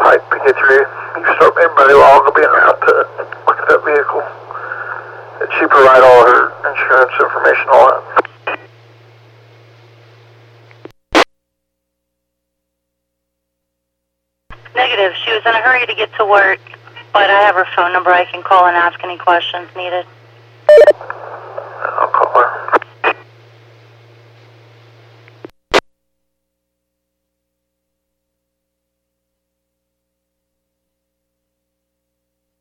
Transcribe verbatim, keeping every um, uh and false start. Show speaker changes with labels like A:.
A: pipe to get through. You start everybody long to being out to look at that vehicle. Did she provide all her insurance information, all that?
B: Negative. She was in a hurry to get to work, but I have her phone number. I can call and ask any questions needed.
A: I'll call her.